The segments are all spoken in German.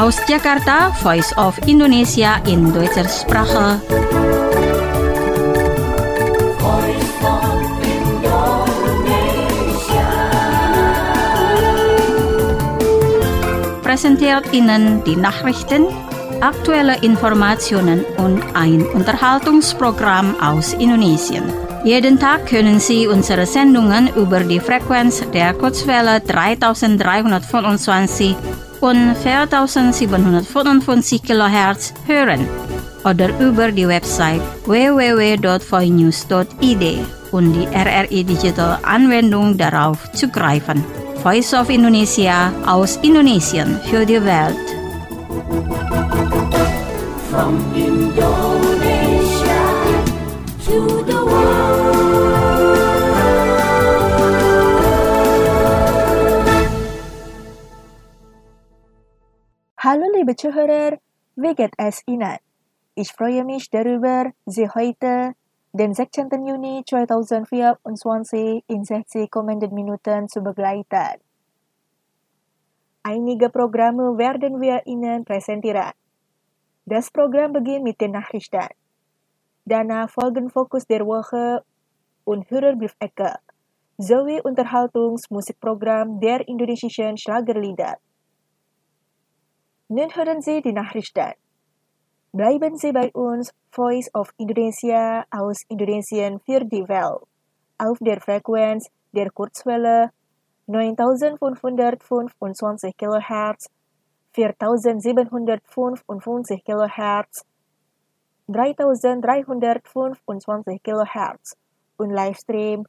Aus Jakarta, Voice of Indonesia in deutscher Sprache. Präsentiert Ihnen die Nachrichten, aktuelle Informationen und ein Unterhaltungsprogramm aus Indonesien. Jeden Tag können Sie unsere Sendungen über die Frequenz der Kurzwelle 3325 und 4755 kHz hören oder über die Website www.voinews.id und die RRI Digital Anwendung darauf zugreifen. Voice of Indonesia aus Indonesien für die Welt. From Indonesia to the world. Hallo liebe Zuhörer, wie geht es Ihnen? Ich freue mich darüber, Sie heute, den 16. Juni 2024, in 60 kommenden Minuten zu begleiten. Einige Programme werden wir Ihnen präsentieren. Das Programm beginnt mit den Nachrichten. Danach folgen Fokus der Woche und Hörerbriefecke sowie Unterhaltungsmusikprogramm der indonesischen Schlagerlieder. Nun hören Sie die Nachrichten. Bleiben Sie bei uns, Voice of Indonesia aus Indonesien für die Welt, auf der Frequenz der Kurzwelle 9525 kHz, 4755 kHz, 3325 kHz und Livestream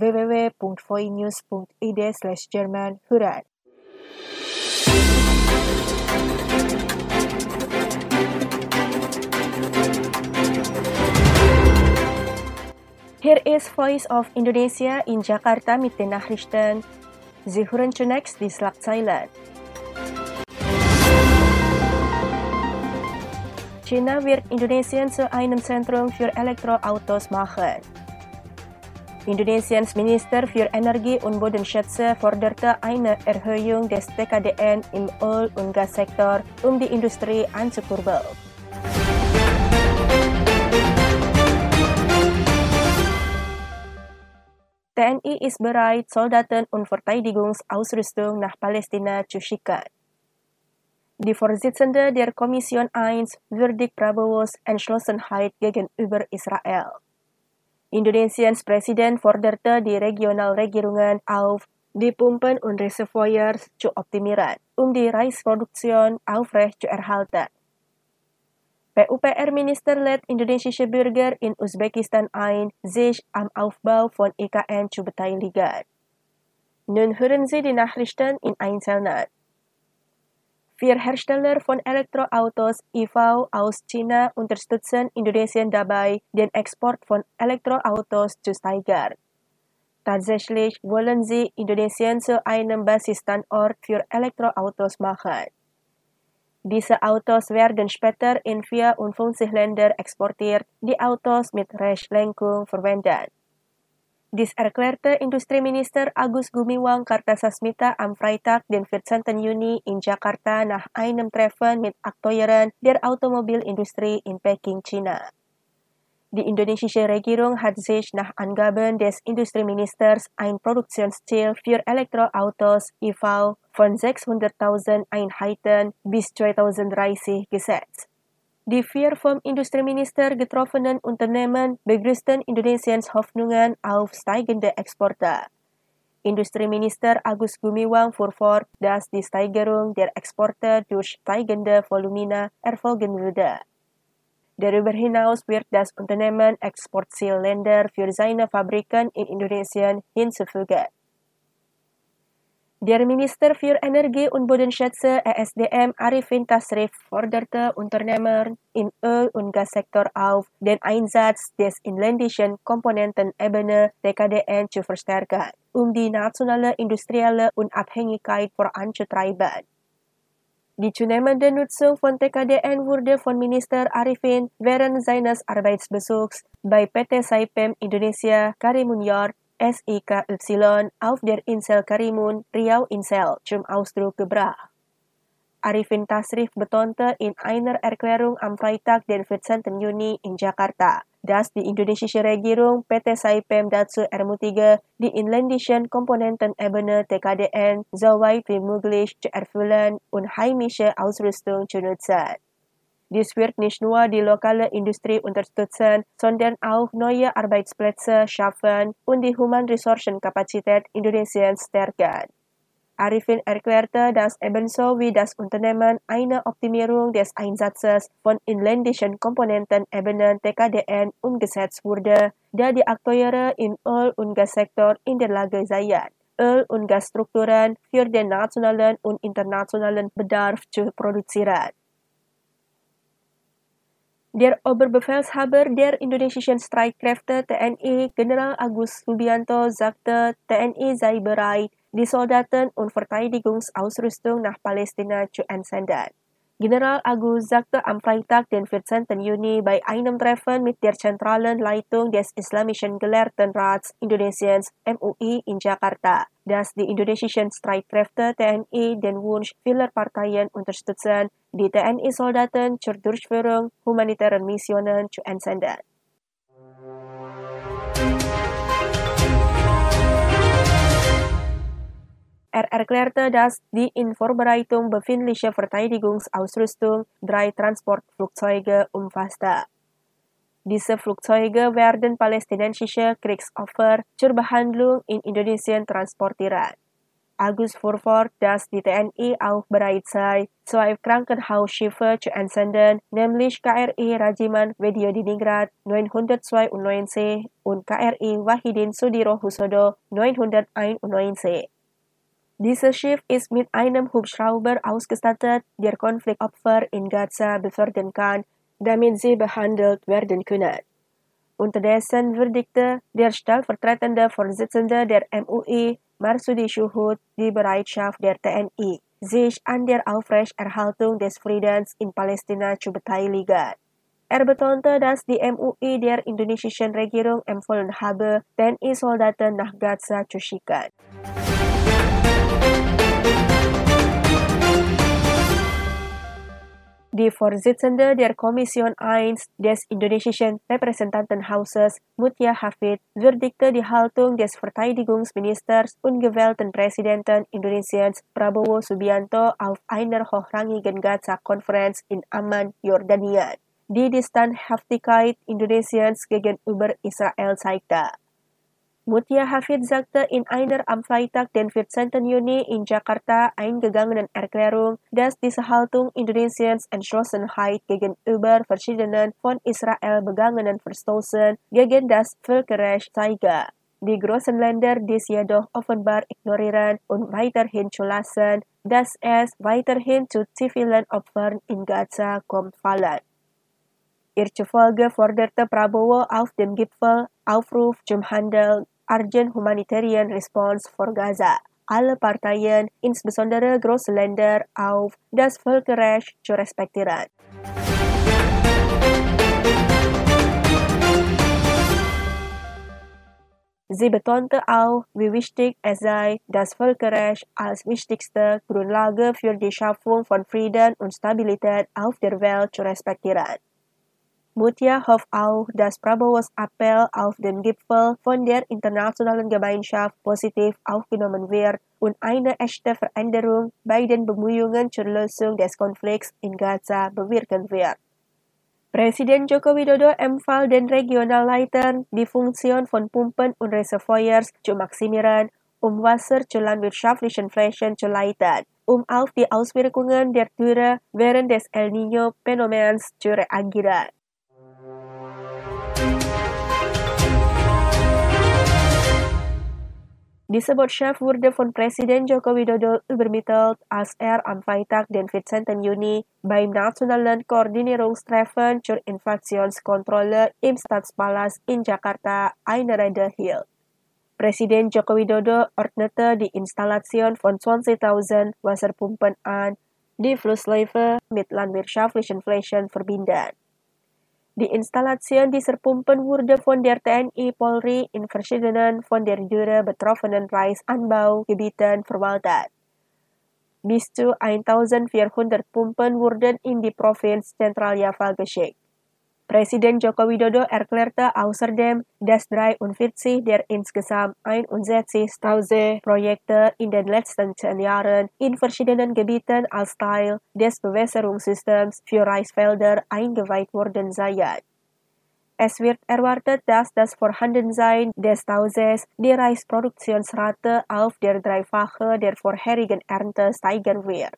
www.voinews.id/German hören. Hier ist Voice of Indonesia in Jakarta mit den Nachrichten. Sie hören zunächst die Schlagzeilen. China wird Indonesien zu einem Zentrum für Elektroautos machen. Indonesiens Minister für Energie und Bodenschätze forderte eine Erhöhung des TKDN im Öl- und Gassektor, um die Industrie anzukurbeln. TNI ist bereit, Soldaten und Verteidigungsausrüstung nach Palästina zu schicken. Die Vorsitzende der Kommission 1 würdigt Prabowos Entschlossenheit gegenüber Israel. Indonesiens Präsident forderte die Regionalregierungen auf, die Pumpen und Reservoirs zu optimieren, um die Reisproduktion aufrechtzuerhalten. PUPR-Minister lädt indonesische Bürger in Usbekistan ein, sich am Aufbau von IKN zu beteiligen. Nun hören Sie die Nachrichten in Einzelnen. 4 Hersteller von Elektroautos EV aus China unterstützen Indonesien dabei, den Export von Elektroautos zu steigern. Tatsächlich wollen sie Indonesien zu einem Basisstandort für Elektroautos machen. Diese Autos werden später in 54 Länder exportiert, die Autos mit Rechtslenkung verwenden. Dies erklärte Industrieminister Agus Gumiwang Kartasasmita am Freitag, den 14. Juni in Jakarta nach einem Treffen mit Akteuren der Automobilindustrie in Peking, China. Die indonesische Regierung hat sich nach Angaben des Industrieministers ein Produktionsziel für Elektroautos EV von 600.000 Einheiten bis 2030 gesetzt. Die 4 vom Industrieminister getroffenen Unternehmen begrüßten Indonesiens Hoffnungen auf steigende Exporte. Industrieminister Agus Gumiwang fuhr fort, dass die Steigerung der Exporte durch steigende Volumina erfolgen würde. Darüber hinaus wird das Unternehmen Exportzielländer für seine Fabriken in Indonesien hinzufügen. Der Minister für Energie und Bodenschätze ESDM Arifin Tasrif forderte Unternehmer im Öl- und Gassektor auf, den Einsatz des inländischen Komponentenebene TKDN zu verstärken, um die nationale industrielle Unabhängigkeit voranzutreiben. Die zunehmende Nutzung von TKDN wurde von Minister Arifin während seines Arbeitsbesuchs bei PT Saipem Indonesia Karimun Yard SIKY auf der Insel Karimun, Riau Insel, zum Ausdruck gebracht. Arifin Tasrif betonte in einer Erklärung am Freitag, den 14. Juni in Jakarta, dass die indonesische Regierung PT Saipem dazu ermutige, die inländischen Komponentenebene TKDN so weit wie möglich zu erfüllen und heimische Ausrüstung zu nutzen. Dies wird nicht nur die lokale Industrie unterstützen, sondern auch neue Arbeitsplätze schaffen und die Humanressourcenkapazität Indonesiens stärken. Arifin erklärte, dass ebenso wie das Unternehmen eine Optimierung des Einsatzes von inländischen Komponentenebenen TKDN umgesetzt wurde, da die Akteure im Öl- und Gassektor in der Lage seien, Öl- und Gasstrukturen für den nationalen und internationalen Bedarf zu produzieren. Der Oberbefehlshaber der indonesischen Streitkräfte TNI, General Agus Subianto, sagte, TNI sei bereit, die Soldaten und Verteidigungsausrüstung nach Palästina zu entsenden. General Agus sagte am Freitag, den 14. Juni, bei einem Treffen mit der zentralen Leitung des Islamischen Gelehrtenrats Indonesiens MUI in Jakarta, dass die indonesischen Streitkräfte TNI den Wunsch vieler Parteien unterstützen, die TNI-Soldaten zur Durchführung humanitärer Missionen zu entsenden. Er erklärte, dass die in Vorbereitung befindliche Verteidigungsausrüstung 3 Transportflugzeuge umfasste. Diese Flugzeuge werden palästinensische Kriegsopfer zur Behandlung in Indonesien transportieren. Agus fuhr fort, dass die TNI auch bereit sei, 2 Krankenhausschiffe zu entsenden, nämlich KRI Rajiman Wediodiningrat 992 und KRI Wahidin Sudirohusodo 991. Dieses Schiff ist mit einem Hubschrauber ausgestattet, der Konfliktopfer in Gaza befördern kann, damit sie behandelt werden können. Unterdessen würdigte der stellvertretende Vorsitzende der MUI, Marsudi Shuhud, die Bereitschaft der TNI, sich an der Aufrechterhaltung des Friedens in Palästina zu beteiligen. Er betonte, dass die MUI der indonesischen Regierung empfohlen habe, TNI-Soldaten nach Gaza zu schicken. Die Vorsitzende der Kommission 1 des indonesischen Repräsentantenhauses, Mutia Hafid, würdigte die Haltung des Verteidigungsministers und gewählten Präsidenten Indonesiens Prabowo Subianto auf einer hochrangigen Gaza-Konferenz in Amman, Jordanien, die Standhaftigkeit Indonesiens gegenüber Israel zeigte. Mutia Hafid sagte in einer am Freitag, den 14. Juni in Jakarta eingegangenen Erklärung, dass diese Haltung Indonesiens Entschlossenheit gegenüber verschiedenen von Israel begangenen Verstoßen gegen das Völkerrecht zeige. Die großen Länder dies jedoch offenbar ignorieren und weiterhin zulassen, dass es weiterhin zu zivilen Opfern in Gaza kommt fallen. Ihr zufolge forderte Prabowo auf dem Gipfel Aufruf zum Handel Urgent Humanitarian Response for Gaza alle Parteien, insbesondere große Länder, auf, das Völkerrecht zu respektieren. Sie betonte auch, wie wichtig es sei, das Völkerrecht als wichtigste Grundlage für die Schaffung von Frieden und Stabilität auf der Welt zu respektieren. Mutia hofft auch, dass Prabowos Appell auf dem Gipfel von der internationalen Gemeinschaft positiv aufgenommen wird und eine echte Veränderung bei den Bemühungen zur Lösung des Konflikts in Gaza bewirken wird. Presiden Joko Widodo empfahl den Regionalleitern, die Funktion von Pumpen und Reservoirs zu maximieren, um Wasser zu landwirtschaftlichen Flächen zu leiten, um auf die Auswirkungen der Dürre während des El Niño-Phänomens zu reagieren. Diese Botschaft wurde von Presiden Joko Widodo übermittelt, als er am Freitag, den 14. Juni, beim Nationalen Koordinierungstreffen zur Inflationskontrolle im Stadtpalast in Jakarta eine Rede hielt. Presiden Joko Widodo ordnete die Installation von 20.000 Wasserpumpen an, die Flussläufe mit landwirtschaftlichen Flächen verbinden. Die Installation dieser Pumpen wurde von der TNI Polri in verschiedenen von der Dürre betroffenen Reisanbaugebieten verwaltet. bis zu 1.400 Pumpen wurden in die Provinz Zentraljawa geschickt. Präsident Joko Widodo erklärte außerdem, dass 43 der insgesamt 61.000 Projekte in den letzten 10 Jahren in verschiedenen Gebieten als Teil des Bewässerungssystems für Reisfelder eingeweiht worden seien. Es wird erwartet, dass das Vorhandensein des Tauses die Reisproduktionsrate auf der Dreifache der vorherigen Ernte steigern wird.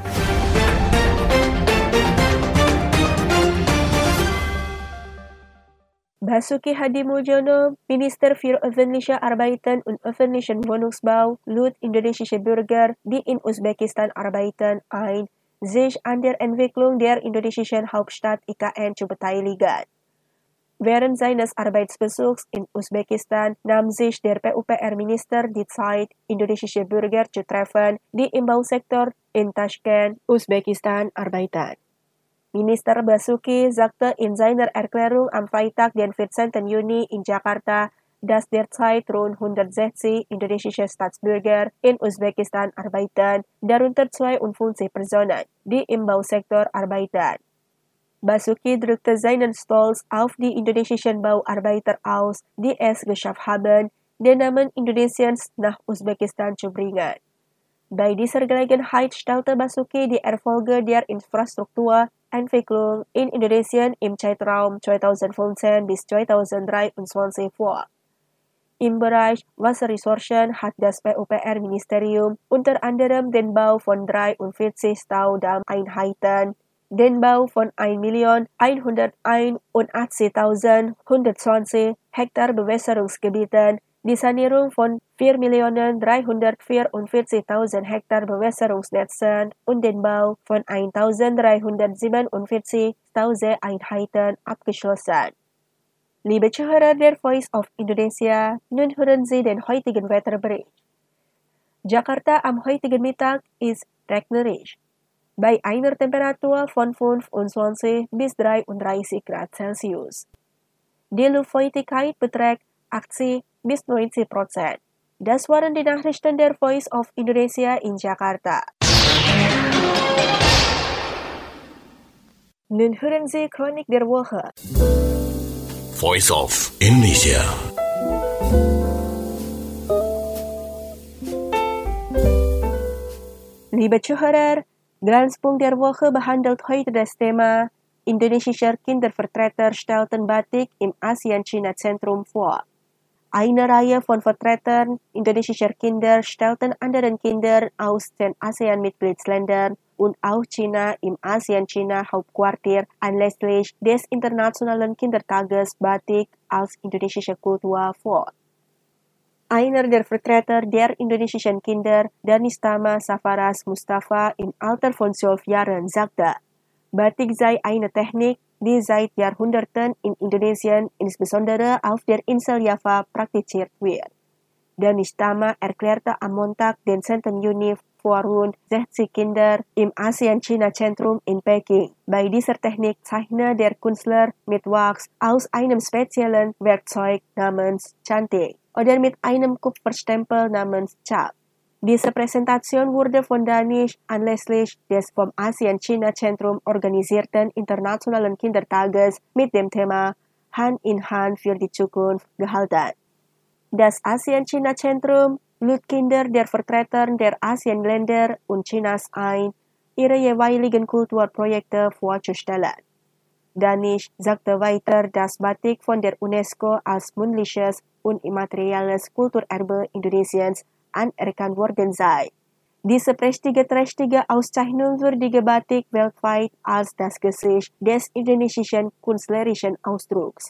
Basuki Hadimulyono, Minister für öffentliche Arbeiten und öffentlichen Wohnungsbau, lud indonesische Bürger, die in Usbekistan arbeiten, ein, sich an der Entwicklung der indonesischen Hauptstadt IKN zu beteiligen. Während seines Arbeitsbesuchs in Usbekistan nahm sich der PUPR-Minister die Zeit, indonesische Bürger zu treffen, die im Bausektor in Taschkent, Usbekistan arbeiten. Minister Basuki sagte in seiner Erklärung am Freitag, den 14. Juni in Jakarta, dass derzeit rund 160 indonesische Staatsbürger in Usbekistan arbeiten, darunter 52 Personen, die im Bausektor arbeiten. Basuki drückte seinen Stolz auf die indonesischen Bauarbeiter aus, die es geschafft haben, den Namen Indonesiens nach Usbekistan zu bringen. Bei dieser Gelegenheit stellte Basuki die Erfolge der Infrastrukturentwicklung in Indonesien im Zeitraum 2015 bis 2023 vor. Im Bereich Wasserressourcen hat das PUPR-Ministerium unter anderem den Bau von 43 Staudammeinheiten, den Bau von 1.181.120 Hektar Bewässerungsgebieten, die Sanierung von 4.344.000 Hektar Bewässerungsnetzen und den Bau von 1.347.000 Einheiten abgeschlossen. Liebe Zuhörer der Voice of Indonesia, nun hören Sie den heutigen Wetterbericht. Jakarta am heutigen Mittag ist regnerisch, bei einer Temperatur von 25 bis 33 Grad Celsius. Die Luftfeuchtigkeit beträgt 80 bis 90%. Das waren die Nachrichten der Voice of Indonesia in Jakarta. Nun hören Sie Chronik der Woche. Voice of Indonesia. Liebe Zuhörer, Glanzpunkt der Woche behandelt heute das Thema Indonesischer Kindervertreter stellten Batik im ASEAN-China-Zentrum vor. Eine Reihe von Vertretern indonesischer Kinder stellten anderen Kindern aus den ASEAN-Mitgliedsländern und auch China im ASEAN-China-Hauptquartier anlässlich des Internationalen Kindertages Batik als indonesische Kultur vor. Einer der Vertreter der indonesischen Kinder, Danistama Safaras Mustafa, im Alter von 12 Jahren, sagte, Batik sei eine Technik, die seit Jahrhunderten in Indonesien, insbesondere auf der Insel Java, praktiziert wird. Danistama erklärte am Montag, den 10. Juni, vor rund 60 Kindern im ASEAN-China-Zentrum in Peking. Bei dieser Technik zeichne der Künstler mit Wachs aus einem speziellen Werkzeug namens Cantik oder mit einem Kupferstempel namens Cap. Diese Präsentation wurde von Danish anlässlich des vom ASEAN-China-Zentrum organisierten Internationalen Kindertages mit dem Thema Hand in Hand für die Zukunft gehalten. Das ASEAN-China-Zentrum lud Kinder der Vertreter der ASEAN-Länder und Chinas ein, ihre jeweiligen Kulturprojekte vorzustellen. Danish sagte weiter, dass Batik von der UNESCO als mündliches und immaterielles Kulturerbe Indonesiens anerkannt worden sei. Diese prächtige Auszeichnung würdige Batik weltweit als das Gesicht des indonesischen künstlerischen Ausdrucks.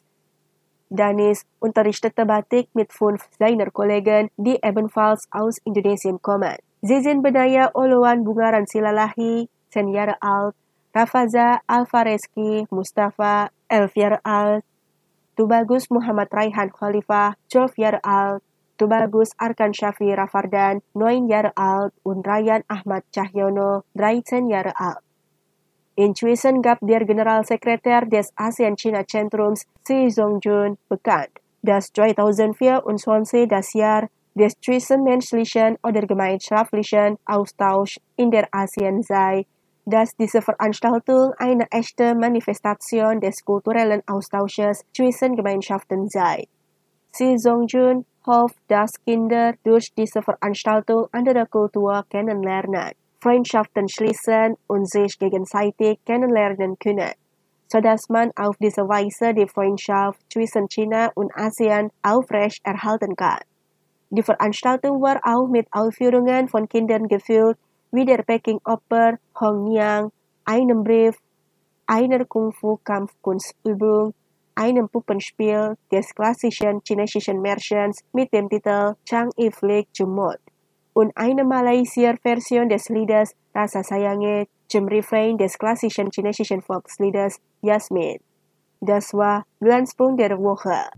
Danis unterrichtete Batik mit 5 seiner Kollegen, die ebenfalls aus Indonesien kommen. Sie sind Benaya Oloan Bungaran Silalahi, 10 Jahre alt, Rafaza Alvarezki Mustafa, 11 Jahre alt, Tubagus Muhammad Raihan Khalifah, 12 Jahre alt, Tubagus Arkan Shafi Rafardan, 9 Jahre alt und Ryan Ahmad Cahyono, 13 Jahre alt. Inzwischen gab der Generalsekretär des ASEAN-China-Zentrums, Xi Zongjun, bekannt, dass 2024 das Jahr des Zwischenmenschlichen oder gemeinschaftlichen Austausch in der Asien sei, dass diese Veranstaltung eine echte Manifestation des kulturellen Austausches zwischen Gemeinschaften sei. Si Songjun hofft, dass Kinder durch diese Veranstaltung andere Kultur kennenlernen, Freundschaften schließen und sich gegenseitig kennenlernen können, sodass man auf diese Weise die Freundschaft zwischen China und Asien aufrecht erhalten kann. Die Veranstaltung war auch mit Aufführungen von Kindern gefüllt, wie der Peking-Oper Hong Niang, einem Brief, einer Kung-Fu-Kampfkunstübung, einem Puppenspiel des klassischen chinesischen Märchens mit dem Titel Chang I Flieg Jumot und eine Malaysia-Version des Liedes Rasa Sayange zum Refrain des klassischen chinesischen Volksliedes Yasmin. Das war Glanzpunkt der Woche.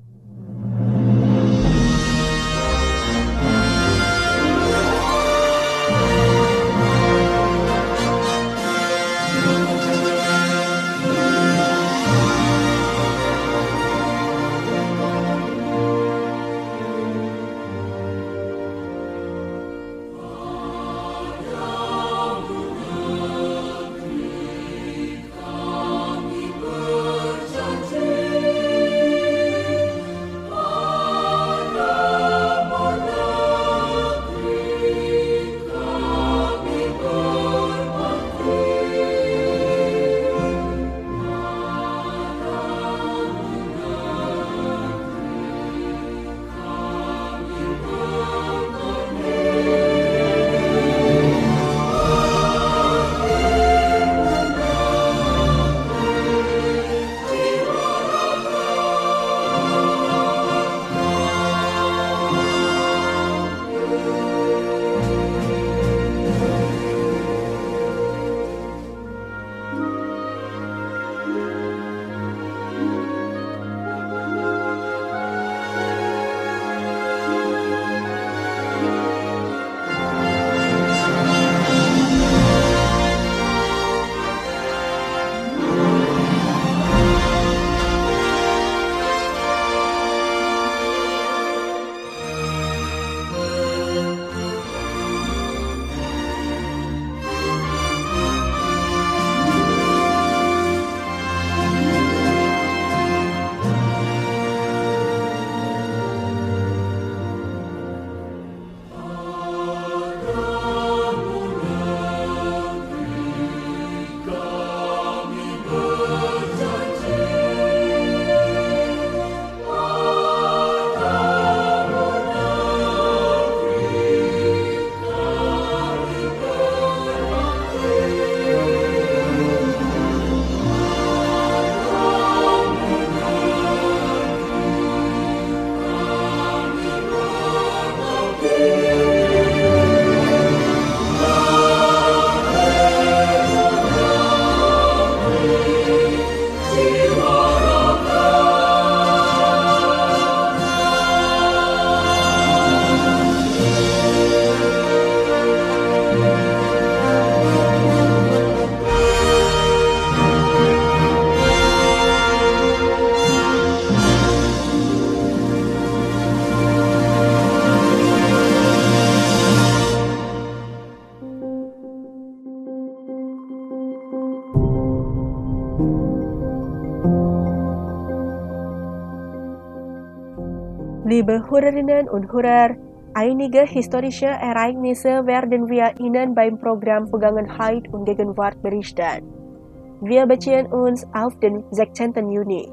Liebe Hörerinnen und Hörer, einige historische Ereignisse werden wir Ihnen beim Programm Vergangenheit und Gegenwart berichten. Wir beziehen uns auf den 16. Juni.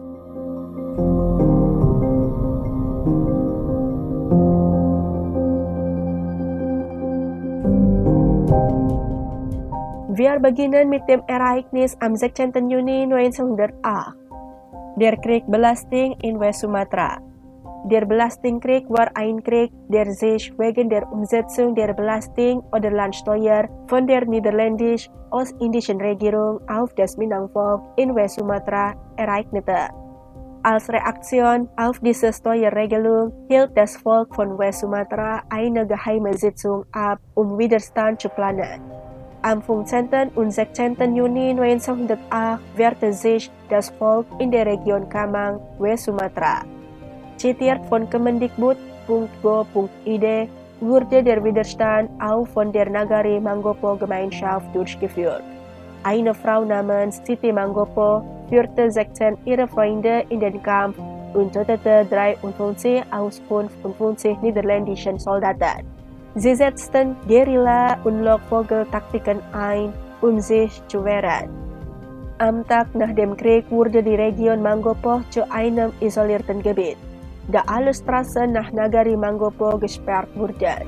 Wir beginnen mit dem Ereignis am 16. Juni 1908, der Krieg-Belasting in West-Sumatra. Der Belastingkrieg war ein Krieg, der sich wegen der Umsetzung der Belasting- oder Landsteuer von der niederländisch-ostindischen Regierung auf das Minangvolk in West-Sumatra ereignete. Als Reaktion auf diese Steuerregelung hielt das Volk von West-Sumatra eine geheime Sitzung ab, um Widerstand zu planen. Am 15. und 16. Juni 1908 wehrte sich das Volk in der Region Kamang, West-Sumatra. Zitiert von Kemendikbud.go.id wurde der Widerstand auch von der Nagari Mangopo-Gemeinschaft durchgeführt. Eine Frau namens Siti Mangopo führte 16 ihrer Freunde in den Kampf und tötete 53 aus 55 niederländischen Soldaten. Sie setzten Guerilla- und Lockvogeltaktiken ein, um sich zu wehren. Am Tag nach dem Krieg wurde die Region Mangopo zu einem isolierten Gebiet, da alle Straßen nach Nagari Mangopo gesperrt wurden.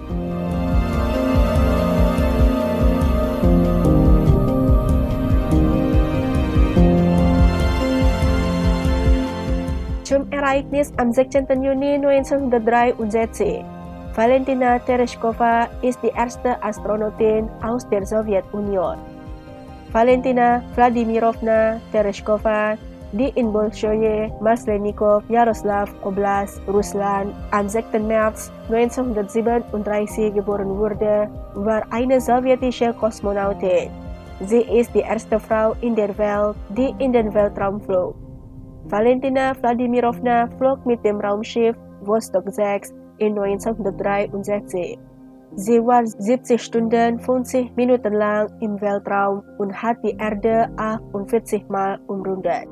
Zum Ereignis am 16. Juni 1963. Valentina Tereshkova ist die erste Astronautin aus der Sowjetunion. Valentina Vladimirovna Tereshkova, die in Bolshoye Maslenikov, Jaroslav Oblast, Russland am 6. März 1937 geboren wurde, war eine sowjetische Kosmonautin. Sie ist die erste Frau in der Welt, die in den Weltraum flog. Valentina Vladimirovna flog mit dem Raumschiff Vostok 6 in 1963. Sie war 70 Stunden 50 Minuten lang im Weltraum und hat die Erde 48 Mal umrundet.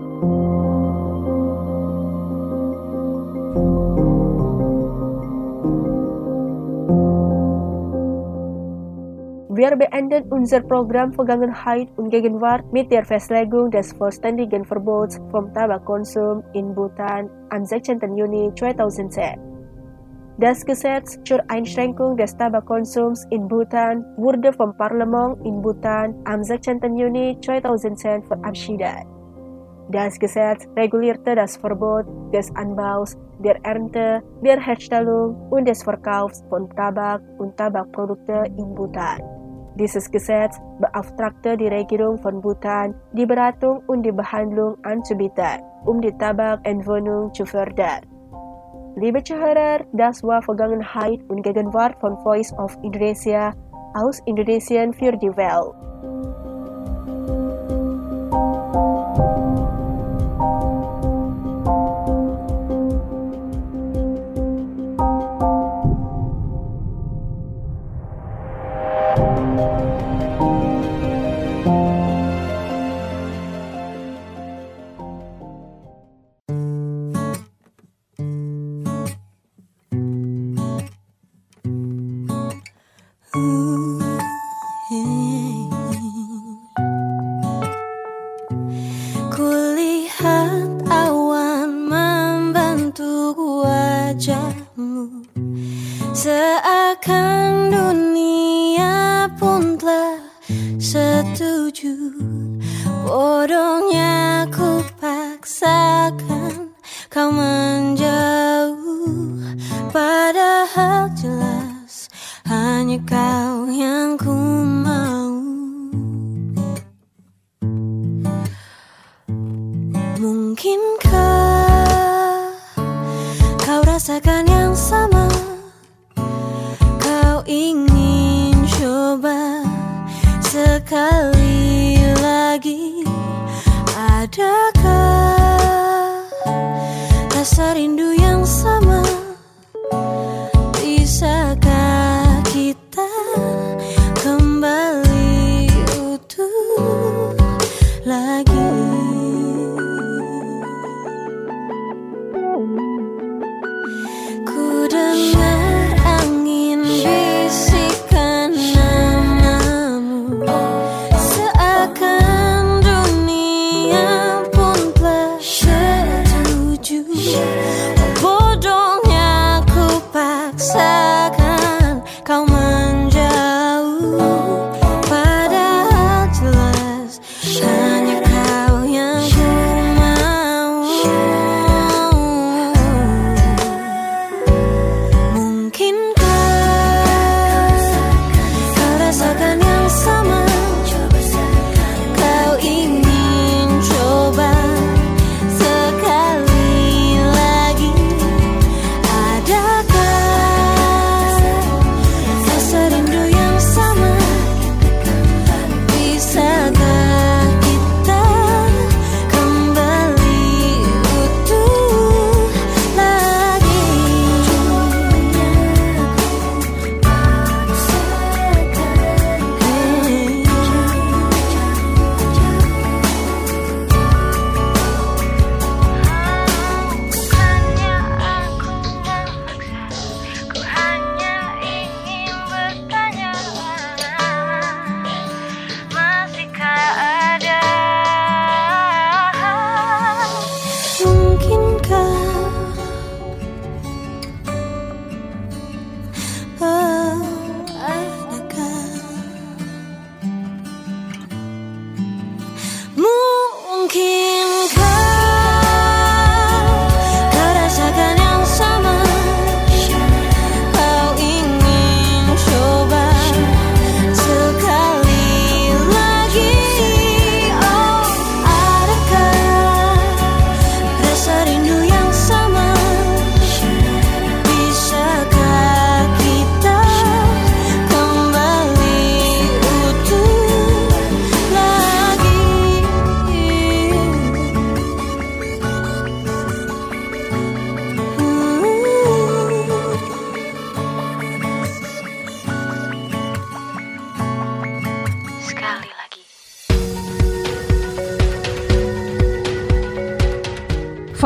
Wir beenden unser Programm Vergangenheit und Gegenwart mit der Festlegung des vollständigen Verbots vom Tabakkonsum in Bhutan am 16. Juni 2010. Das Gesetz zur Einschränkung des Tabakkonsums in Bhutan wurde vom Parlament in Bhutan am 16. Juni 2010 verabschiedet. Das Gesetz regulierte das Verbot des Anbaus, der Ernte, der Herstellung und des Verkaufs von Tabak und Tabakprodukten in Bhutan. Dieses Gesetz beauftragte die Regierung von Bhutan, die Beratung und die Behandlung anzubieten, um die Tabakentwöhnung zu fördern. Liebe Zuhörer, das war Vergangenheit und Gegenwart von Voice of Indonesia aus Indonesien für die Welt. Kulihat awan membentuk wajahmu, seakan dunia pun telah setuju. Bodohnya ku paksakan kau menjauh, padahal jelas hanya kau yang ku mau. Mungkinkah kau rasakan yang sama? Kau ingin coba sekali lagi? Adakah rasa rindu yang sama? Bisakah kita kembali utuh lagi? Ku dengar angin bisikan namamu, seakan dunia pun telah setuju. Bodohnya ku paksakan kau menjauh, padahal jelas hanya kau yang ku mau. Mungkinkah kau rasakan yang sama? Kau ingin coba sekali lagi? Adakah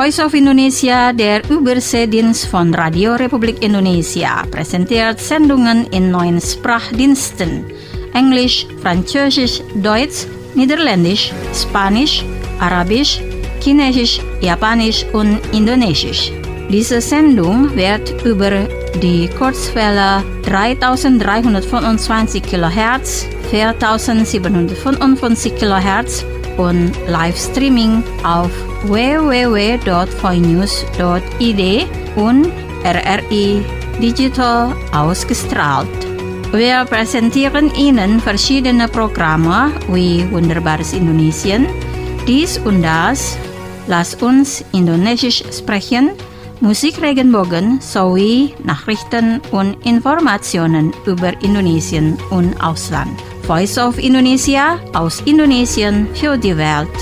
Voice of Indonesia, der Überseedienst von Radio Republik Indonesia, präsentiert Sendungen in 9 Sprachdiensten: Englisch, Französisch, Deutsch, Niederländisch, Spanisch, Arabisch, Chinesisch, Japanisch und Indonesisch. Diese Sendung wird über die Kurzwelle 3325 kHz, 4755 kHz und Livestreaming auf www.voinews.id und RRI Digital ausgestrahlt. Wir präsentieren Ihnen verschiedene Programme wie Wunderbares Indonesien, dies und das, Lass uns Indonesisch sprechen, Musik Regenbogen sowie Nachrichten und Informationen über Indonesien und Ausland. Voice of Indonesia, aus Indonesien für die Welt.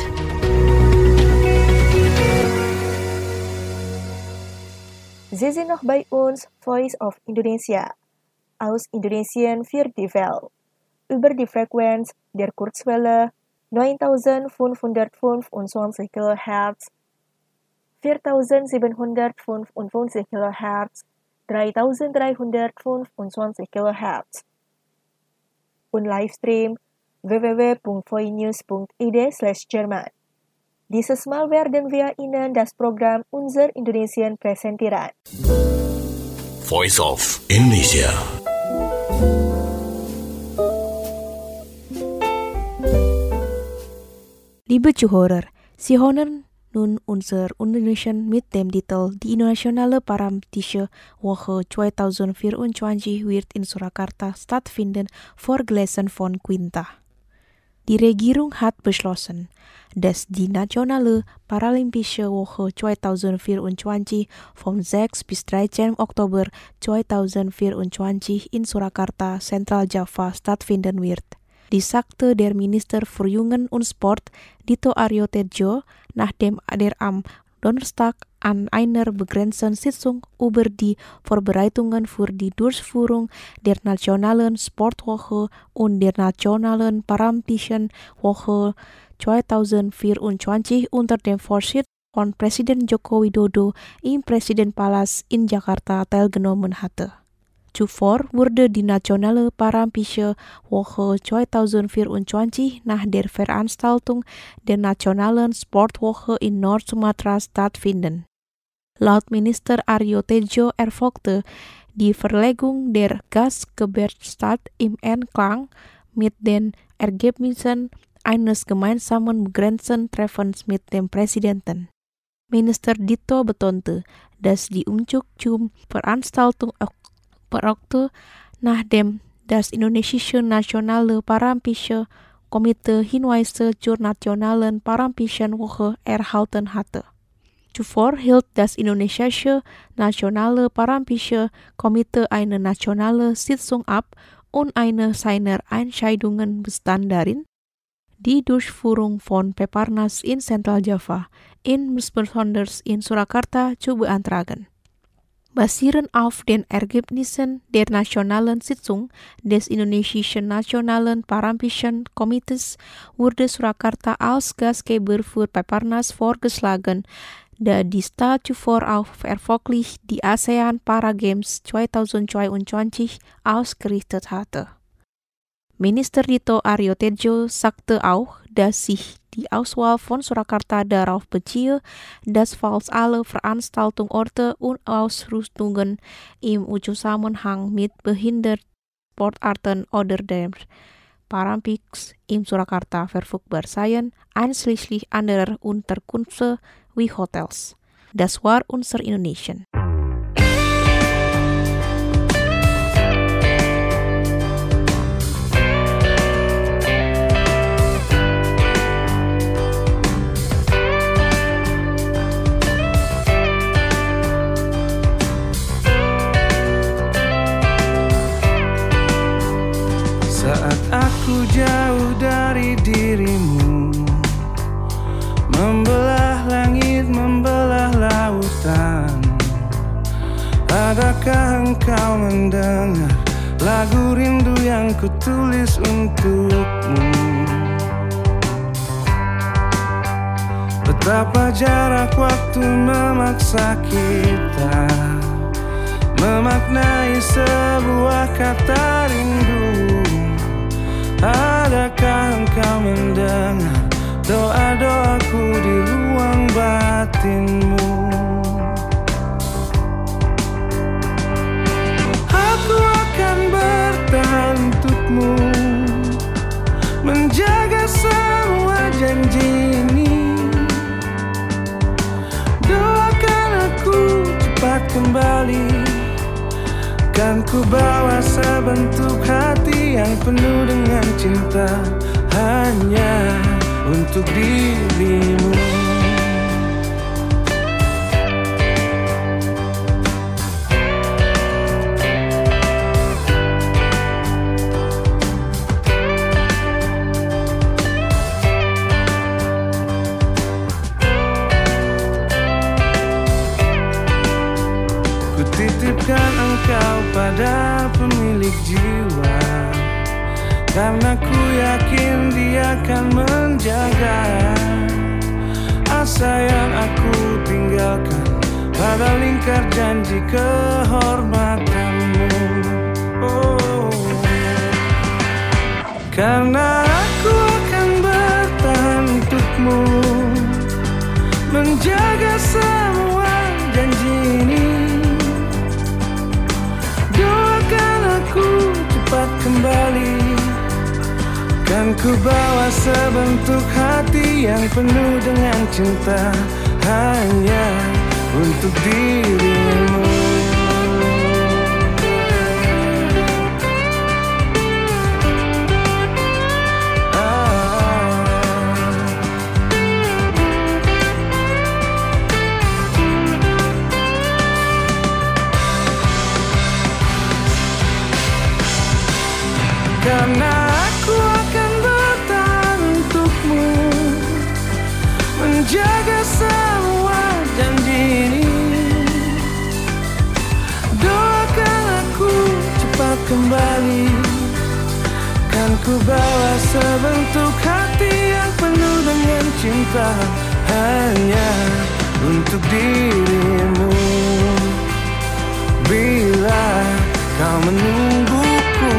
Sie sind noch bei uns, Voice of Indonesia, aus Indonesien für die Welt, über die Frequenz der Kurzwelle 9525 kHz, 4755 kHz, 3325 kHz und Livestream www.voinews.id/Jerman. Dieses Mal werden wir Ihnen das Programm Unser Indonesien präsentieren. Voice of Indonesia. Liebe Zuhörer, Sie hören nun unser Indonesian mit dem Titel Die Nationale Paralympische Woche 2024 wird in Surakarta stattfinden, vorgelesen von Quinta. Die Regierung hat beschlossen, dass die Nationale Paralympische Woche 2024 vom 6 bis 13 Oktober 2024 in Surakarta, Zentraljava stattfinden wird. Dies sagte der Minister für Jugend und Sport, Dito Aryo Tejo, nachdem er am Donnerstag an einer begrenzten Sitzung über die Vorbereitungen für die Durchführung der Nationalen Sportwoche und der Nationalen Paralympischen Woche 2024 unter dem Vorsitz von Präsident Joko Widodo im Präsidentenpalast in Jakarta teilgenommen hatte. Zuvor wurde die Nationale Paralympische Woche 2024 nach der Veranstaltung der Nationalen Sportwoche in Nord-Sumatra stattfinden. Laut Minister Aryo Tejo erfolgte die Verlegung der Gastgeberstadt im Einklang mit den Ergebnissen eines gemeinsamen begrenzten Treffens mit dem Präsidenten. Minister Dito betonte, dass die Umzug zum Veranstaltung erfolgte, nachdem das indonesische Nationale Paralympische Komitee Hinweise zur Nationalen Paralympischen Woche erhalten hatte. Zuvor hielt das indonesische Nationale Paralympische Komitee eine nationale Sitzung ab und eine seiner Entscheidungen bestand darin, die Durchführung von Peparnas in Zentraljava, insbesondere in Surakarta, zu beantragen. Basierend auf den Ergebnissen der nationalen Sitzung des indonesischen Nationalen Paralympischen Komitees wurde Surakarta als Gastgeber für Peparnas vorgeschlagen, da die Stadt zuvor auf erfolgreich die ASEAN Paragames 2022 ausgerichtet hatte. Minister Dito Aryo Tejo sagte auch, dass sich die Auswahl von Surakarta darauf beziehe, dass falls alle Veranstaltungsorte und Ausrüstungen im Zusammenhang mit behinderten Sportarten oder der Paralympics in Surakarta verfügbar seien, einschließlich anderer Unterkünfte wie Hotels. Das war unser Indonesian. Saat aku jauh dari dirimu, membelah langit, membelah lautan, adakah engkau mendengar lagu rindu yang kutulis untukmu? Berapa jarak waktu memaksa kita memaknai sebuah kata rindu. Adakah engkau mendengar doa-doaku di ruang batinmu? Aku akan bertahan untukmu, menjaga semua janji ini. Doakan aku cepat kembali, kan ku bawa sebentuk hati yang penuh dengan cinta hanya untuk dirimu. Titipkan engkau pada pemilik jiwa, karena ku yakin dia akan menjaga asa yang aku tinggalkan pada lingkar janji kehormatanmu. Oh, karena aku akan bertahan untukmu, menjaga semua janji ini. Cepat kembali, kan ku bawa sebentuk hati yang penuh dengan cinta hanya untuk dirimu. Karena aku akan bertahan untukmu, menjaga semua janji ini. Doakan aku cepat kembali, kan ku bawa sebentuk hati yang penuh dengan cinta hanya untuk dirimu. Bila kau menungguku,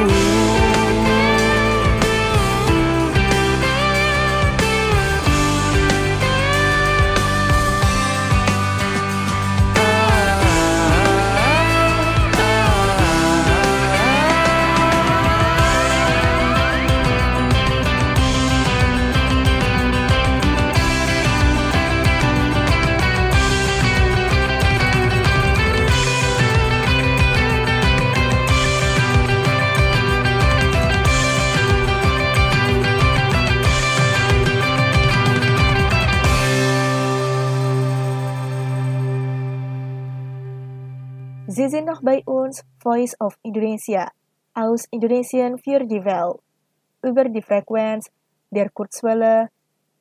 Sie sind noch bei uns, Voice of Indonesia, aus Indonesien für die Welt, über die Frequenz der Kurzwelle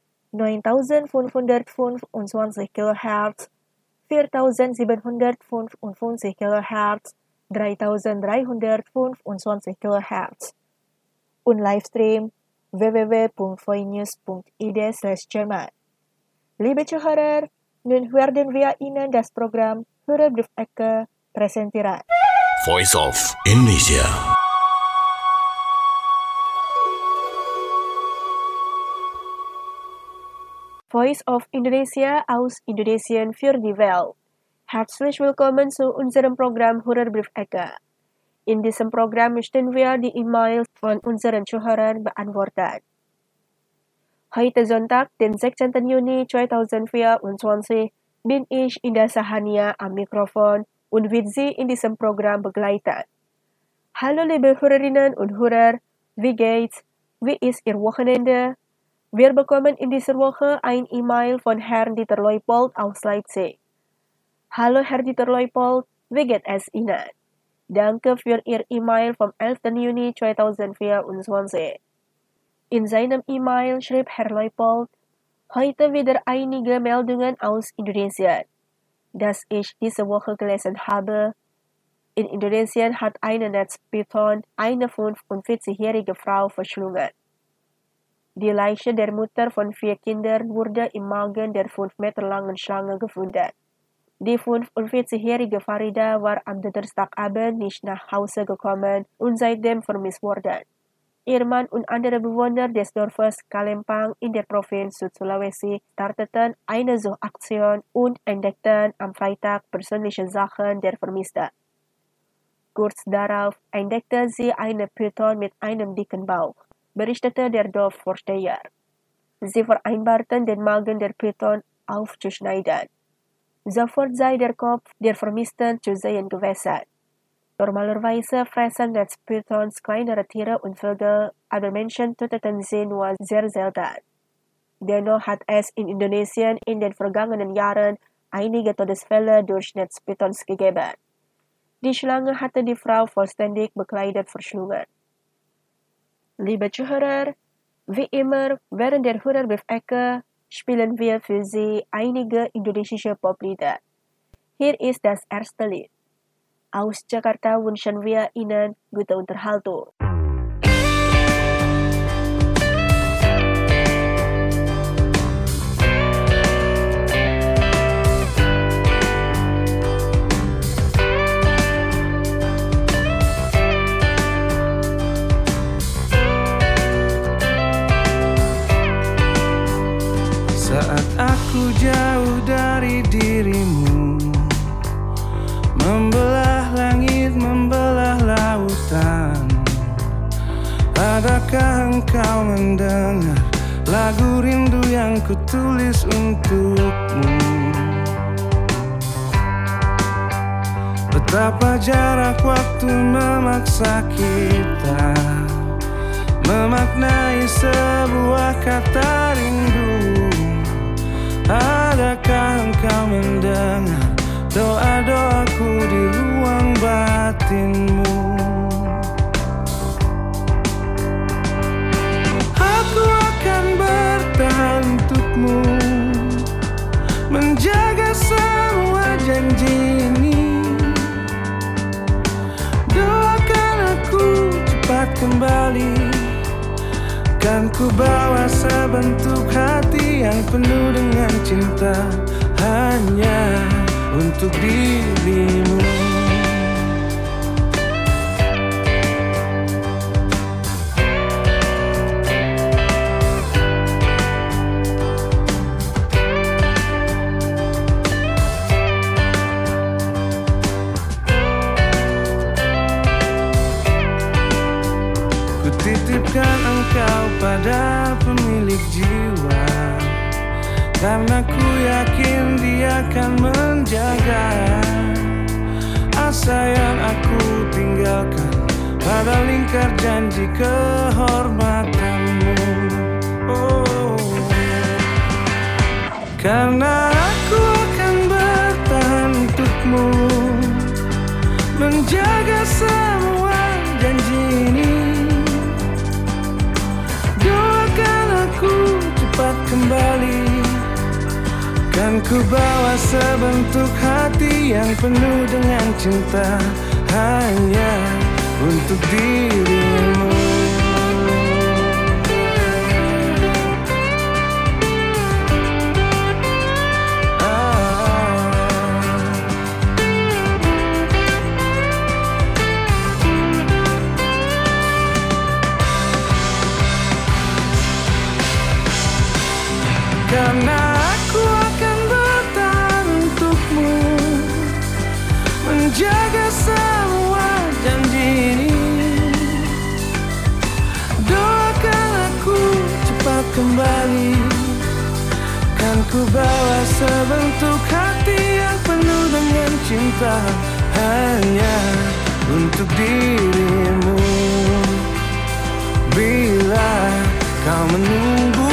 9525 kHz, 4755 kHz, 3325 kHz und Livestream www.voinews.id/German. Liebe Zuhörer, nun werden wir Ihnen das Programm Hörerbriefecke präsentieren. Voice of Indonesia. Voice of Indonesia aus Indonesien für die Welt. Herzlich willkommen zu unserem Programm Hörerbriefecke. In diesem Programm möchten wir die E-Mails von unseren Zuhörern beantworten. Heute Sonntag, den 16. Juni 2024, bin ich Indah Sahania am Mikrofon und wird Sie in diesem Programm begleiten. Hallo liebe Hörerinnen und Hörer, wie geht's? Wie ist Ihr Wochenende? Wir bekommen in dieser Woche ein E-Mail von Herrn Dieter Leupold aus Leipzig. Hallo Herr Dieter Leupold, wie geht es Ihnen? Danke für Ihr E-Mail vom 11. Juni 2024. In seinem E-Mail schrieb Herr Leupold, heute wieder einige Meldungen aus Indonesien, das ich diese Woche gelesen habe. In Indonesien hat eine Netzpython eine 45-jährige Frau verschlungen. Die Leiche der Mutter von 4 Kindern wurde im Magen der 5 Meter langen Schlange gefunden. Die 45-jährige Farida war am Donnerstagabend nicht nach Hause gekommen und seitdem vermisst worden. Ihr Mann und andere Bewohner des Dorfes Kalempang in der Provinz Südsulawesi starteten eine Suchaktion und entdeckten am Freitag persönliche Sachen der Vermissten. Kurz darauf entdeckte sie einen Python mit einem dicken Bauch, berichtete der Dorfvorsteher. Sie vereinbarten, den Magen der Python aufzuschneiden. Sofort sei der Kopf der Vermissten zu sehen gewesen. Normalerweise fressen Netzpythons kleinere Tiere und Vögel, aber Menschen töteten sie nur sehr selten. Dennoch hat es in Indonesien in den vergangenen Jahren einige Todesfälle durch Netzpythons gegeben. Die Schlange hatte die Frau vollständig bekleidet verschlungen. Liebe Zuhörer, wie immer während der Hörerbriefecke spielen wir für Sie einige indonesische Poplieder. Hier ist das erste Lied. Aus Jakarta wünschen wir Ihnen gute Unterhaltung. Saat aku jauh dari dirimu, membelah langit, membelah lautan, adakah engkau mendengar lagu rindu yang kutulis untukmu? Betapa jarak waktu memaksa kita memaknai sebuah kata rindu. Adakah engkau mendengar doa-doaku di ruang batinmu? Aku akan bertahan untukmu, menjaga semua janji ini. Doakan aku cepat kembali, kan ku bawa sebentuk hati yang penuh dengan cinta hanya untuk dirimu. Kutitipkan engkau pada pemilik jiwa, karena ku yakin dia akan menjaga asa yang aku tinggalkan pada lingkar janji kehormatanmu. Oh, karena aku akan bertahan untukmu, menjaga semua janji ini. Doakan aku cepat kembali, kan ku bawa sebentuk hati yang penuh dengan cinta hanya untuk dirimu. Karena aku akan bertahan untukmu, menjaga semua janji ini. Doakan aku cepat kembali, kan ku bawa sebentuk hati yang penuh dengan cinta hanya untuk dirimu. Bila kau menungguku,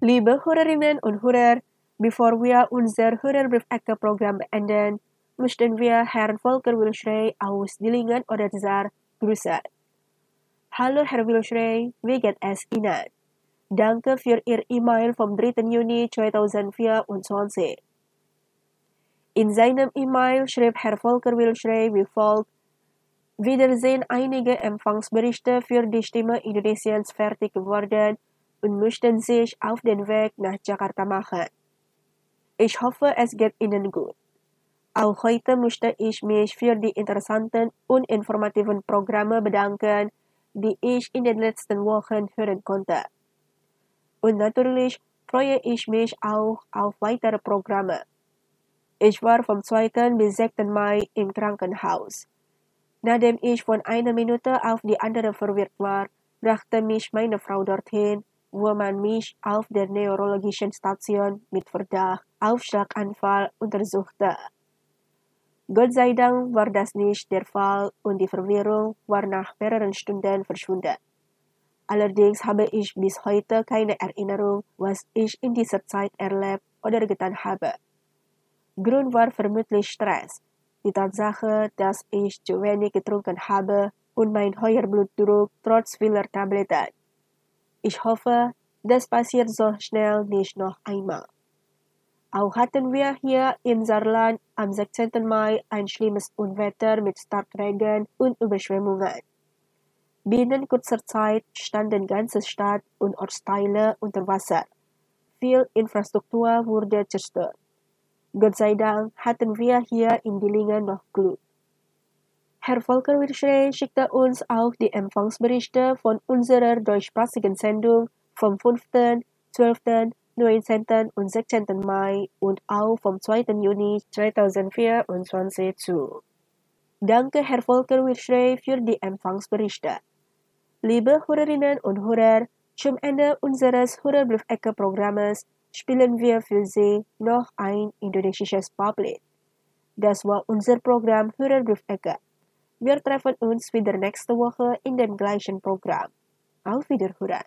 Liebe Hörerinnen und Hörer, bevor wir unser Hörerbriefecke-Programm beenden, möchten wir Herrn Volker Wilschrey aus Dillingen oder Desar grüßen. Hallo Herr Wilschrey, wie geht es Ihnen? Danke für Ihr E-Mail vom 3. Juni 2024. In seinem E-Mail schrieb Herr Volker Wilschrey wie folgt: Wir sehen einige Empfangsberichte für die Stimme Indonesiens fertig geworden und möchten sich auf den Weg nach Jakarta machen. Ich hoffe, es geht Ihnen gut. Auch heute möchte ich mich für die interessanten und informativen Programme bedanken, die ich in den letzten Wochen hören konnte. Und natürlich freue ich mich auch auf weitere Programme. Ich war vom 2. bis 6. Mai im Krankenhaus. Nachdem ich von einer Minute auf die andere verwirrt war, brachte mich meine Frau dorthin, wo man mich auf der neurologischen Station mit Verdacht auf Schlaganfall untersuchte. Gott sei Dank war das nicht der Fall und die Verwirrung war nach mehreren Stunden verschwunden. Allerdings habe ich bis heute keine Erinnerung, was ich in dieser Zeit erlebt oder getan habe. Grund war vermutlich Stress, die Tatsache, dass ich zu wenig getrunken habe und mein hoher Blutdruck trotz vieler Tabletten. Ich hoffe, das passiert so schnell nicht noch einmal. Auch hatten wir hier im Saarland am 16. Mai ein schlimmes Unwetter mit Starkregen und Überschwemmungen. Binnen kurzer Zeit standen ganze Stadt und Ortsteile unter Wasser. Viel Infrastruktur wurde zerstört. Gott sei Dank hatten wir hier in Dillingen noch Glück. Herr Volker Wilschrey schickte uns auch die Empfangsberichte von unserer deutschsprachigen Sendung vom 5., 12., 19. und 16. Mai und auch vom 2. Juni 2024 zu. Danke, Herr Volker Wilschrey, für die Empfangsberichte. Liebe Hörerinnen und Hörer, zum Ende unseres Hörerbriefecke-Programmes spielen wir für Sie noch ein indonesisches Poplied. Das war unser Programm Hörerbriefecke. Wir treffen uns wieder nächste Woche in dem gleichen Programm. Auf Wiederhören.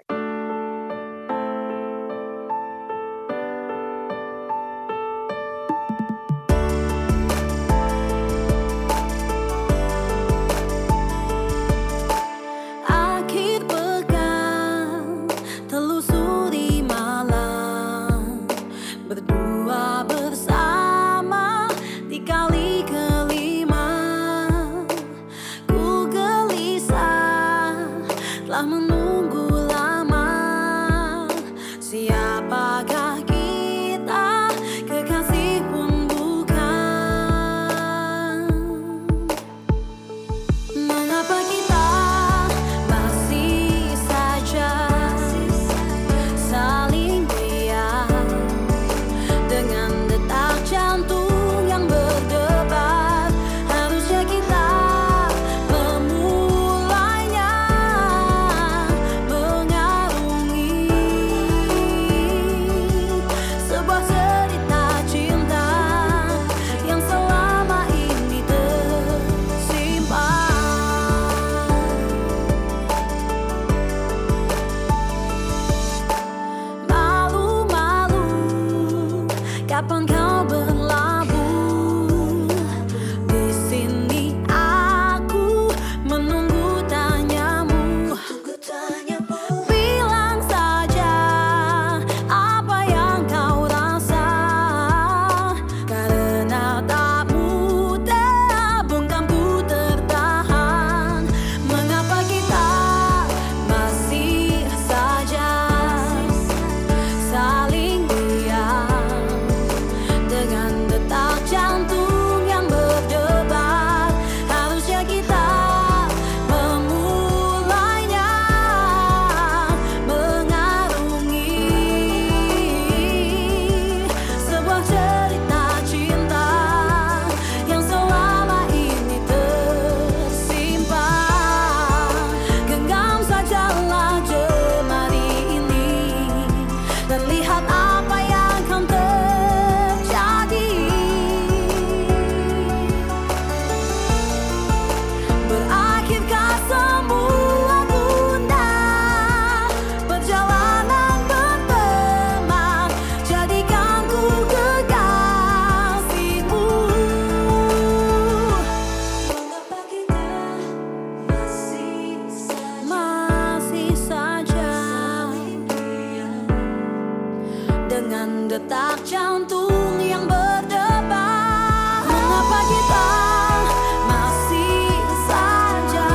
detak jantung yang berdebar. Mengapa kita masih saja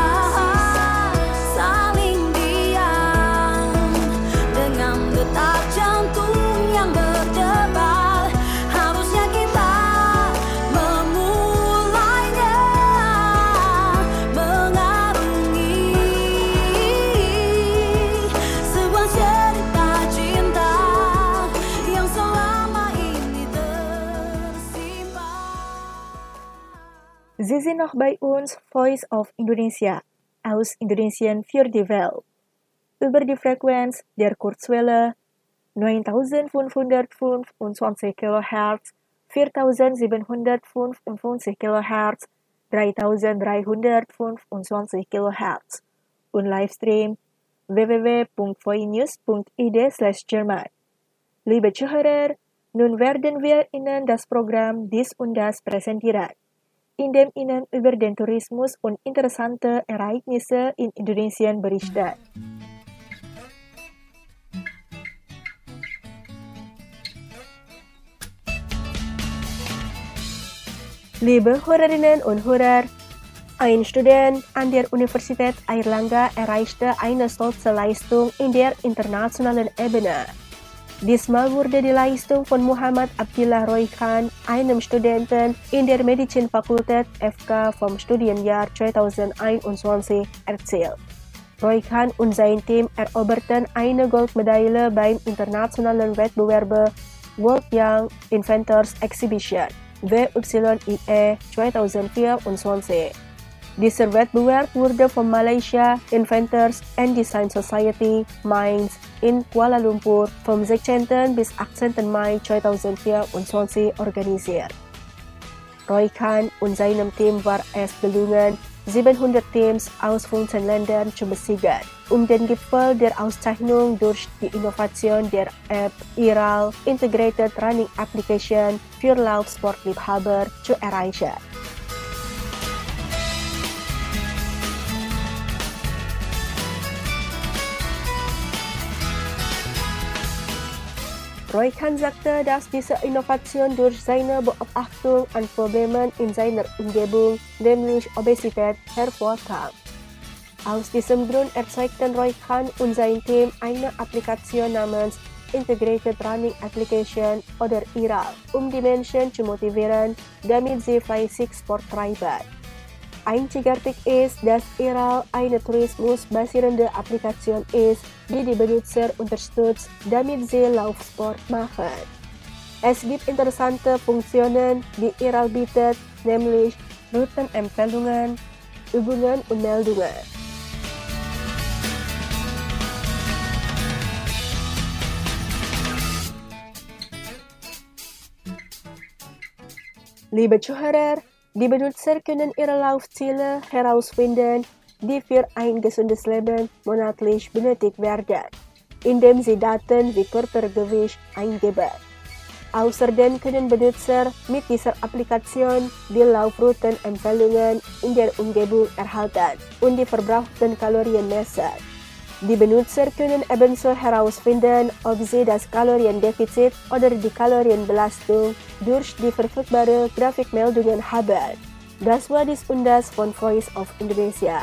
saling diam dengan detak jantung yang berdebar? Harusnya kita memulainya, mengarungi sebuah cerita cinta yang selama ini tersimpan. Sie sind noch bei uns, Voice of Indonesia, aus Indonesien für die Welt. Über die Frequenz der Kurzwelle 9525 kHz, 4755 kHz, 3325 kHz und Livestream www.voinews.id/German. Liebe Zuhörer, nun werden wir Ihnen das Programm Dies und Das präsentieren, in dem Ihnen über den Tourismus und interessante Ereignisse in Indonesien berichten. Liebe Hörerinnen und Hörer, ein Student an der Universität Airlangga erreichte eine stolze Leistung in der internationalen Ebene. Diesmal wurde die Leistung von Muhammad Abdillah Roykan, einem Studenten in der Medizinfakultät FK vom Studienjahr 2021, erzielt. Roykan und sein Team eroberten eine Goldmedaille beim internationalen Wettbewerb World Young Inventors Exhibition WYIE 2024. Dieser Wettbewerb wurde vom Malaysia Inventors and Design Society Mainz in Kuala Lumpur vom 16. bis 18. Mai 2024 organisiert. Roykan und seinem Team war es gelungen, 700 Teams aus 15 Ländern zu besiegen, um den Gipfel der Auszeichnung durch die Innovation der App IRAL Integrated Running Application für Laufsportliebhaber zu erreichen. Roykan sagte, dass diese Innovation durch seine Beobachtung an Problemen in seiner Umgebung, nämlich Obesität, hervorkam. Aus diesem Grund erzeugten Roykan und sein Team eine Applikation namens Integrated Running Application oder IRAL, um die Menschen zu motivieren, damit sie fleißig Sport treiben. Einzigartig ist, dass IRAL eine tourismusbasierende Applikation ist, die die Benutzer unterstützt, damit sie Laufsport machen. Es gibt interessante Funktionen, die IRAL bietet, nämlich Routenempfehlungen, Übungen und Meldungen. Liebe Zuhörer, die Benutzer können ihre Laufziele herausfinden, die für ein gesundes Leben monatlich benötigt werden, indem sie Daten wie Körpergewicht eingeben. Außerdem können Benutzer mit dieser Applikation die Laufroutenempfehlungen in der Umgebung erhalten und die verbrauchten Kalorien messen. Die Benutzer können ebenso herausfinden, ob sie das Kaloriendefizit oder die Kalorienbelastung durch die verfügbare Grafikmeldungen haben. Das war dies und das von Voice of Indonesia.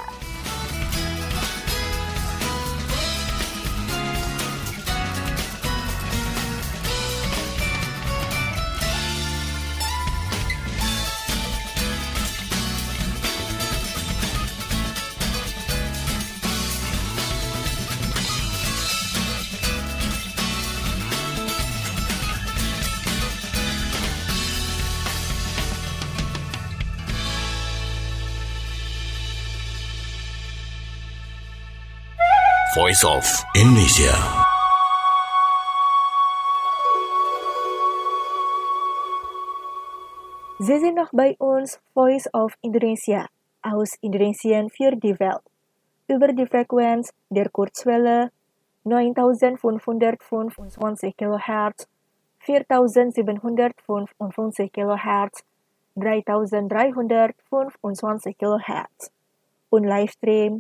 Voice of Indonesia. Sie sind noch bei uns, Voice of Indonesia, aus Indonesien für die Welt, über die Frequenz der Kurzwelle 9525 kHz, 4755 kHz, 3325 kHz und Livestream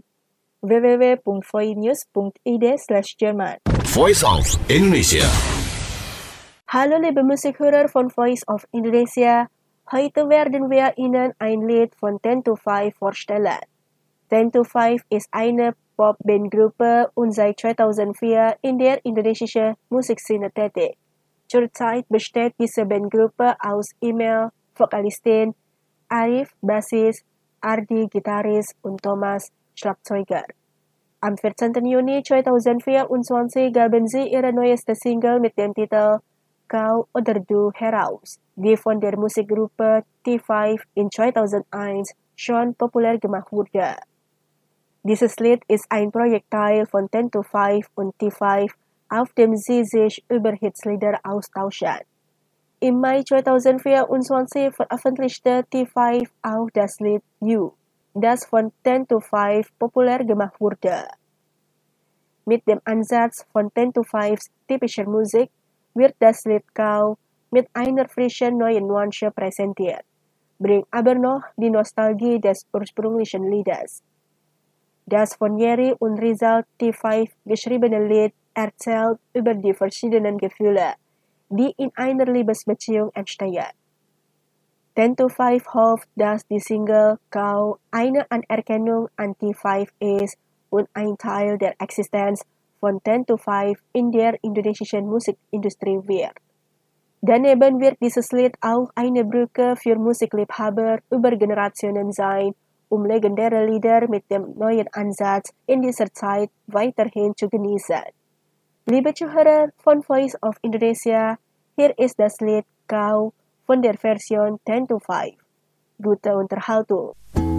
www.voinews.id/German. Voice of Indonesia. Hallo liebe Musikhörer von Voice of Indonesia, heute werden wir Ihnen ein Lied von 10 to 5 vorstellen. 10 to 5 ist eine Pop-Bandgruppe und seit 2004 in der indonesischen Musikszene tätig. Zurzeit besteht diese Bandgruppe aus Emil, Vokalistin, Arif, Bassist, Ardi, Gitaris und Thomas, Schlagzeuger. Am 14. Juni 2024 gaben sie ihre neueste Single mit dem Titel Kau oder Du heraus, die von der Musikgruppe T5 in 2001 schon populär gemacht wurde. Dieses Lied ist ein Projektteil von 10 to 5 und T5, auf dem sie sich über Hitslieder austauschen. Im Mai 2024 veröffentlichte T5 auch das Lied You, das von 10 to 5 populär gemacht wurde. Mit dem Ansatz von 10 to 5's typischer Musik wird das Lied Kau mit einer frischen neuen Nuance präsentiert, bringt aber noch die Nostalgie des ursprünglichen Liedes. Das von Jerry und Rizal T5 geschriebene Lied erzählt über die verschiedenen Gefühle, die in einer Liebesbeziehung entstehen. 10 to 5 hofft, dass die Single Kau eine Anerkennung an T5 ist und ein Teil der Existenz von 10 to 5 in der indonesischen Musikindustrie wird. Daneben wird dieses Lied auch eine Brücke für Musikliebhaber über Generationen sein, um legendäre Lieder mit dem neuen Ansatz in dieser Zeit weiterhin zu genießen. Liebe Zuhörer von Voice of Indonesia, hier ist das Lied Kau von der Version 10 to 5. Gute Unterhaltung!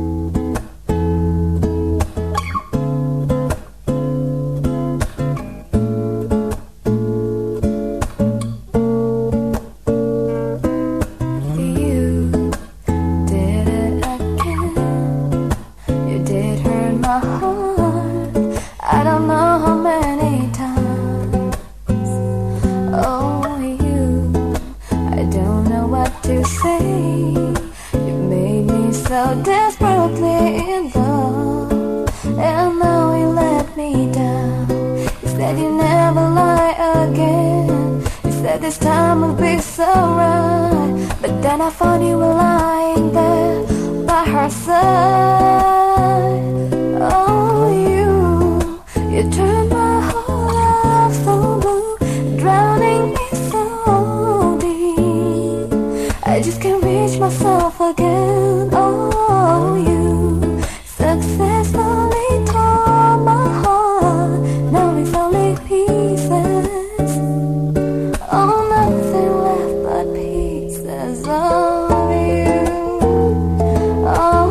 So desperately in love, and now you let me down. You said you never lie again. You said this time will be so right, but then I found you were lying there by her side. Oh, you turned my whole life so blue, drowning me so deep. I just can't reach myself again. Oh, you successfully tore my heart. Now it's only pieces. Oh, nothing left but pieces of you. Oh,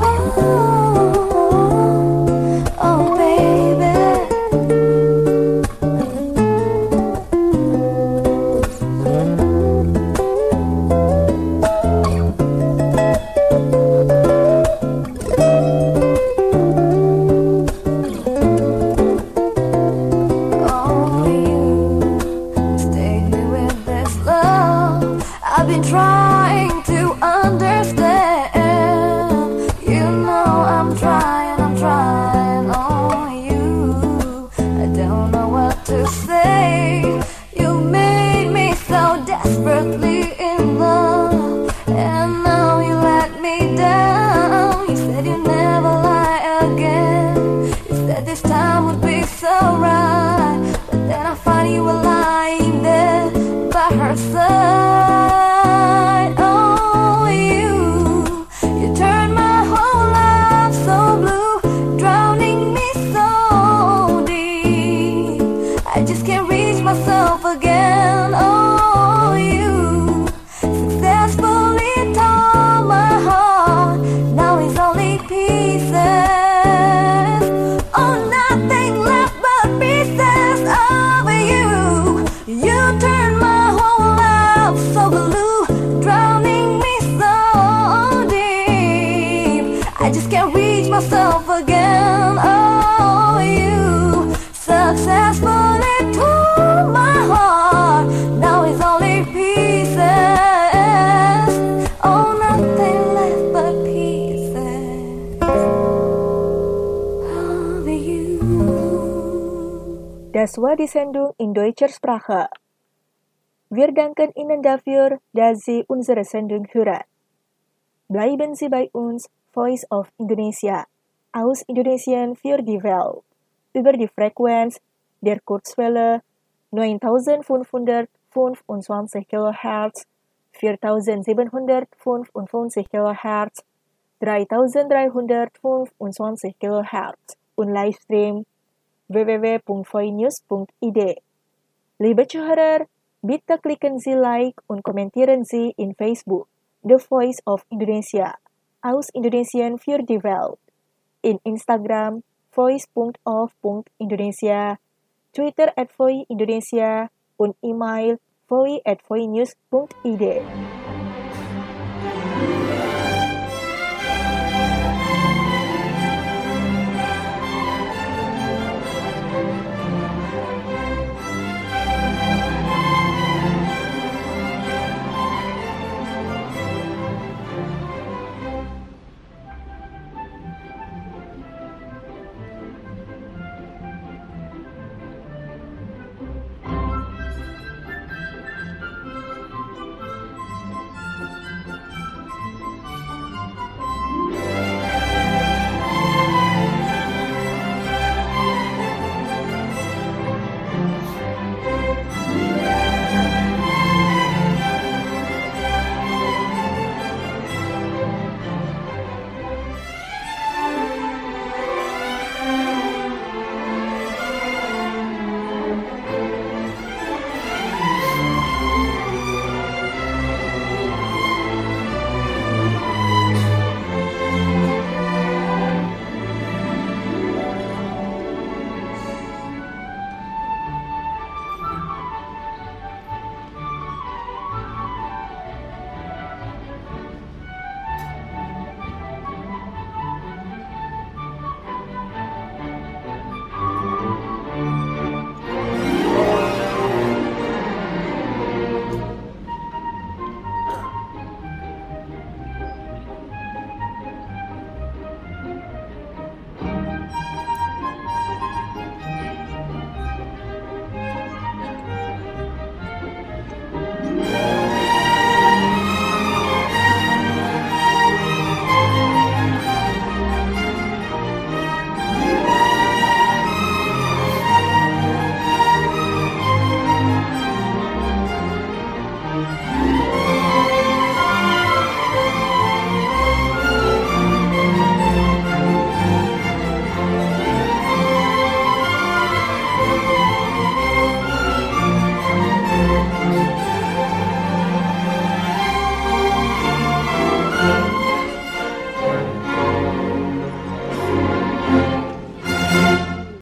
baby. Trying to understand. You know I'm trying on you. I don't know what to say. You made me so desperately in love, and now you let me down. You said you never lie again. You said this time would be so right, but then I found you were lying there by her side. Again, oh, you successfully tore my heart. Now it's only pieces. Oh, nothing left but pieces of you. You turned my whole life so blue, drowning me so deep. I just can't reach myself again. Oh, you successfully tore my heart. Now it's only pieces. Oh, nothing left but pieces of you. Das war die Sendung in deutscher Sprache. Wir danken Ihnen dafür, dass Sie unsere Sendung hören. Bleiben Sie bei uns, Voice of Indonesia, aus Indonesien für die Welt, über die Frequenz der Kurzwelle 9525 kHz, 4755 kHz, 3325 kHz und Livestream www.voinews.id. Liebe Zuhörer, bitte klicken Sie Like und kommentieren Sie in Facebook The Voice of Indonesia, aus Indonesien für die Welt, in Instagram voice.of.indonesia, Twitter @voiindonesia und E-Mail voi@voinews.id.